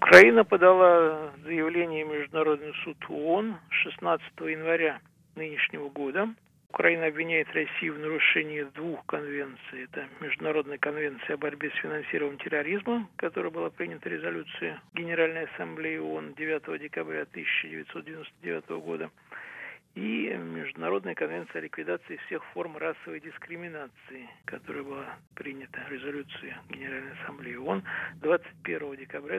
Украина подала заявление в Международный суд ООН 16 января нынешнего года. Украина обвиняет Россию в нарушении двух конвенций. Это Международная конвенция о борьбе с финансированием терроризма, которая была принята резолюцией Генеральной Ассамблеи ООН 9 декабря 1999 года, и Международная конвенция о ликвидации всех форм расовой дискриминации, которая была принята резолюцией Генеральной Ассамблеи ООН 21 декабря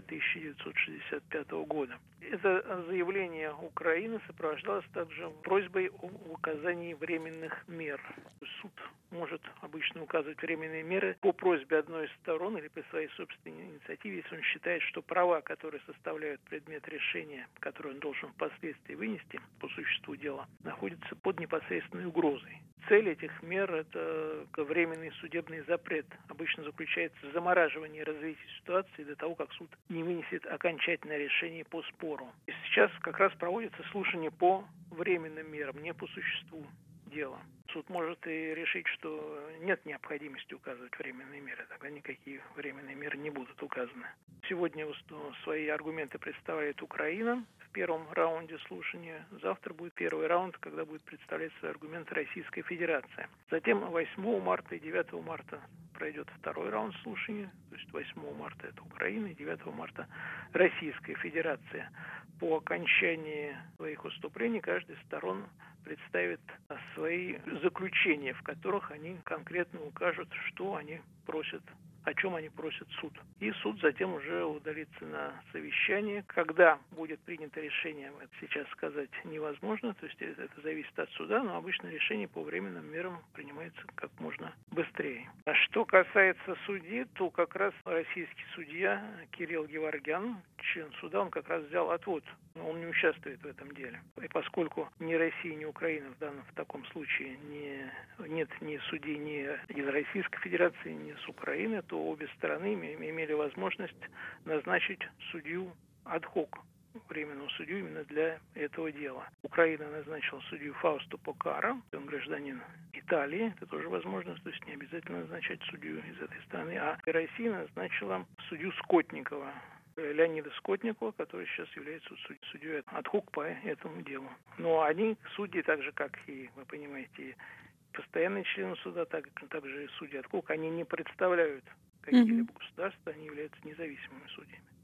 1965 года. Это заявление Украины сопровождалось также просьбой о указании временных мер. Суд может обычно указывать временные меры по просьбе одной из сторон или по своей собственной инициативе, если он считает, что права, которые составляют предмет решения, которое он должен впоследствии вынести по существу дела, находятся под непосредственной угрозой. Цель этих мер – это временный судебный запрет. Обычно заключается в замораживании развития ситуации до того, как суд не вынесет окончательное решение по спору. И сейчас как раз проводится слушание по временным мерам, не по существу дела. Суд может и решить, что нет необходимости указывать временные меры, тогда никакие временные меры не будут указаны. Сегодня свои аргументы представляет Украина в первом раунде слушания. Завтра будет первый раунд, когда будет представлять свои аргументы Российская Федерация. Затем 8 марта и 9 марта пройдет второй раунд слушания. То есть 8 марта это Украина и 9 марта Российская Федерация. По окончании своих выступлений каждая из сторон представит свои заключения, в которых они конкретно укажут, что они просят, о чем они просят суд. И суд затем уже удалится на совещание. Когда будет принято решение, это сейчас сказать невозможно, то есть это зависит от суда, но обычно решение по временным мерам принимается как можно быстрее. А что касается судьи, то как раз российский судья Кирилл Геворгян, член суда, он как раз взял отвод. Он не участвует в этом деле. И поскольку ни Россия, ни Украина в таком случае нет ни судей ни из Российской Федерации, ни с Украины, то обе стороны имели возможность назначить судью ад-хок, временного судью именно для этого дела. Украина назначила судью Фаусту Покара, он гражданин Италии, это тоже возможность, то есть не обязательно назначать судью из этой страны, а Россия назначила судью Скотникова, Леонида Скотникова, который сейчас является судьей ад-хок по этому делу. Но они судьи, так же, как и, вы понимаете, постоянные члены суда, также и судьи ад-хок, они не представляют какие-либо государства, они являются независимыми судьями.